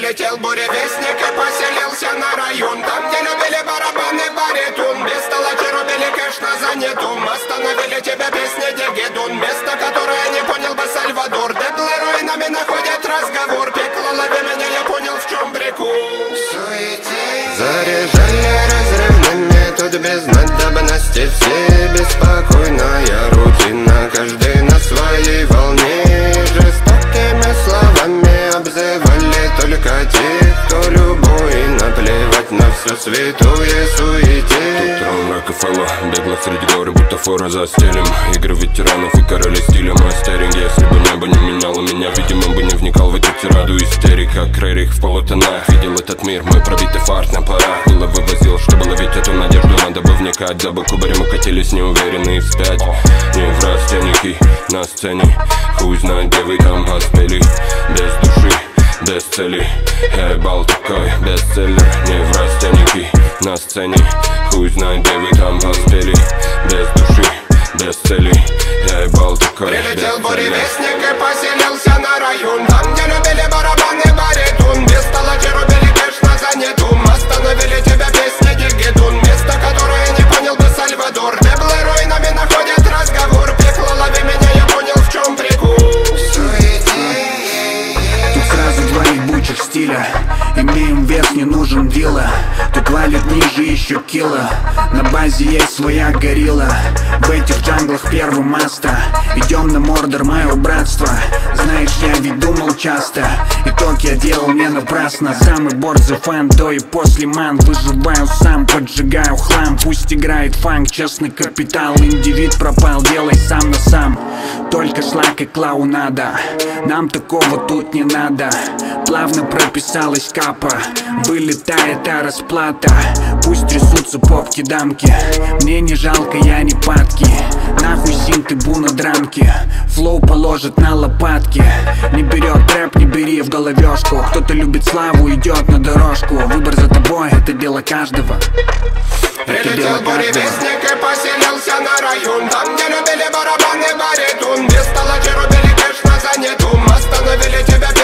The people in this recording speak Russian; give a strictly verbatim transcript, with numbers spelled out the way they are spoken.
Прилетел буревестник и поселился на район, там, где любили барабаны, баритун. Без толочи рубили кэш на занятум. Остановили тебя песни Дигидун. Место, которое не понял бы Сальвадор. Дедлы руинами находят разговор. Пекло, лови меня, я понял, в чем прикол. Заряжали разрывными, тут без надобности. Все беспокойная рутина, каждый на своей волне. Жестокими словами обзывали только тех, кто любой. Наплевать на все святое суете. Тут трон Рокфелла, бегло среди горы, бутафора за стилем. Игры ветеранов и короли стиля мастеринг. Если бы небо не меняло меня, видимо, бы не вникал в эту тираду истерик. Как Рерих в полутонах видел этот мир, мой пробитый фарт на парах. Было вывозил, чтобы ловить эту надежду, надо бы вникать. Дабы кубари мы катились неуверенные вспять. Не в растенники на сцене, хуй знает, где вы там поспели. Без души, без цели, я ебал такой бестселлер. Не в растеники на сцене, хуй знает, где вы там поспели. Без души, без цели, я ебал такой бестселлер. Прилетел буревестник и поселился на район, там, где любили барабаны, баритун. Без толочи рубили кэш на занятум. Остановили тебя песни Дигидун. Место, которое не понял бы Сальвадор. Деблы руинами находят разговор. Пекло, лови меня, я понял, в чем прикол. Тут сразу два ебучих стиля. Имеем вес, не нужен дила. Тут валит ниже еще кило. На базе есть своя горилла. В этих джанглах первый маста. Идем на мордор, мое братство. Знаешь, я ведь думал часто. Итог я делал не напрасно. Самый борзый фан до и после ман. Выживаю сам, поджигаю хлам. Пусть играет фанк, честный капитал. Индивид пропал, делай сам на сам. Только шлак и клоунада. Нам такого тут не надо. Плавно прописалась капа. Вылетает та расплата. Пусть трясутся попки дамки. Мне не жалко, я не падки. Нахуй синты, буна драмки. Флоу положит на лопатки. Не берет рэп, не бери в головешку. Кто-то любит славу, идет на дорожку. Выбор за тобой, это дело каждого. Прилетел буревестник и поселился на район, там, где любили барабаны, баритун. Без толочи рубили кэш на занятум. Остановили тебя